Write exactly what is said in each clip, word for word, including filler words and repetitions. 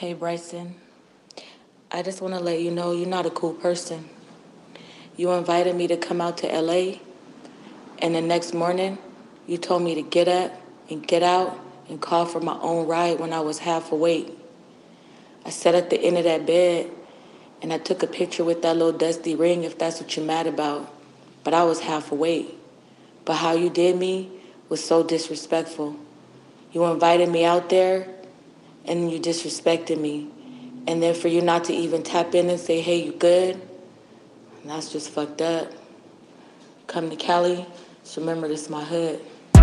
Hey Bryson, I just want to let you know you're not a cool person. You invited me to come out to L A, and the next morning, you told me to get up and get out and call for my own ride when I was half awake. I sat at the end of that bed, and I took a picture with that little dusty ring if that's what you're mad about. But I was half awake. But how you did me was so disrespectful. You invited me out there, and you disrespected me. And then for you not to even tap in and say, hey, you good? That's just fucked up. Come to Cali, just remember this is my hood.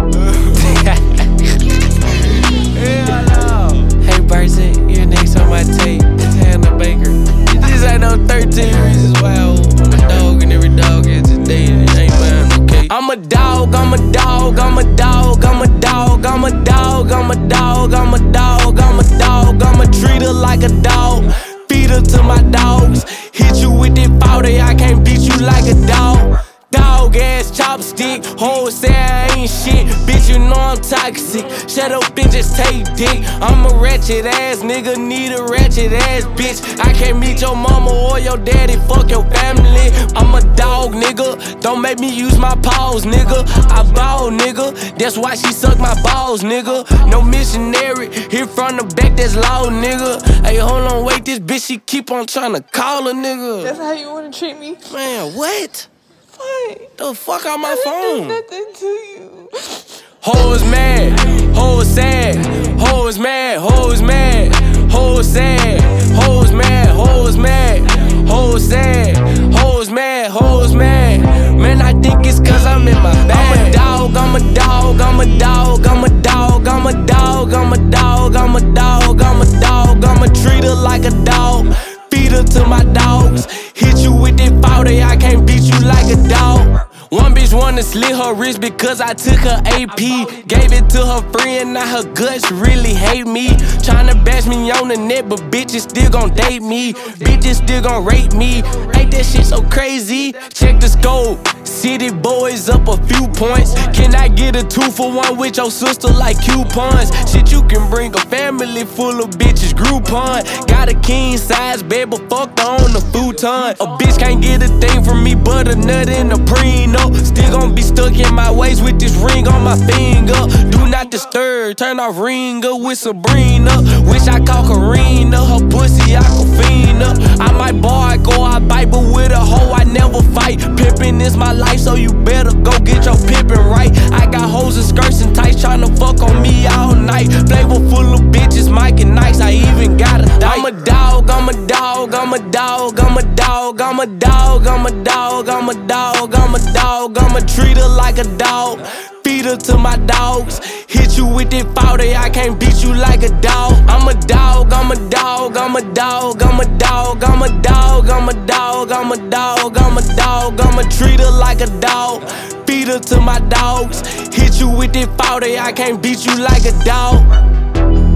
Hey Bryson, you're next on my tape. It's Hannah Baker. You just ain't no thirteen reasons why I'm a dog and every dog has its day and it ain't mine, okay? I'm a dog, I'm a dog, I'm a dog, I'm a dog, I'm a dog, I'm a dog, I'm a dog, I'm a dog, I'ma treat her like a dog. Feed her to my dogs. Hit you with that forty, I can't beat you like a dog. Dog ass chopstick, hoes say I ain't shit. Bitch, you know I'm toxic. Shut up and just take dick. I'm a ratchet ass nigga, need a ratchet ass bitch. I can't meet your mama or your daddy, fuck your family. I'm a dog nigga, don't make me use my paws nigga. I ball nigga, that's why she suck my balls nigga. No missionary, hit from the back, that's loud nigga. Hey, hold on, wait, this bitch, she keep on trying to call a nigga. That's how you wanna treat me? Man, what? What? The fuck out my I phone? didn't do nothing to you. Hoes mad, hoes sad, hoes mad, hoes mad, hoes sad, hoes mad, hoes mad, hoes sad, hoes mad, hoes mad. Man, I think it's cause I'm in my bag. I'm a dog, I'm a dog, I'm a dog, I'm a dog, I'm a dog, I'm a dog, I'm a dog, I'm a dog, I'ma treat her like a dog. Feed her to my dogs. Hit you with that forty, I can't beat you like a dog. One bitch wanna slit her wrist because I took her A P. Gave it to her friend, now her guts really hate me. Tryna bash me on the net, but bitches still gon' date me. Bitches still gon' rate me. Ain't that shit so crazy? Check the scope. City boys up a few points. Can I get a two for one with your sister like coupons? Shit, you can bring a family full of bitches Groupon. Got a king size bed, but fucked her on the futon. A bitch can't get a thing from me but a nut and a prenup. Still gon' be stuck in my ways with this ring on my finger. Do not disturb, turn off Ringa with Sabrina. Wish I call Karina, her pussy Aquafina. I might bark or I bite, but with a hoe I never fight. Pimpin' is my life, so you better go get your pimpin' right. I got hoes and skirts and tights tryna fuck on me all night. Flavor full of bitches, Mike and Nice, I even got a dyke. I'm a dog, I'm a dog, I'm a dog, I'm a dog, I'm a dog, I'm a dog, I'm a dog, I'm a dog, I'ma treat her like a dog. Feed her to my dogs. Hit you with that forty, I can't beat you like a dog. I'm a dog, I'm a dog, I'm a dog, I'm a dog, I'm a dog, I'm a dog, I'm a dog, I'm a dog, I'ma treat her like a dog. Feed her to my dogs. Hit you with that forty, I can't beat you like a dog.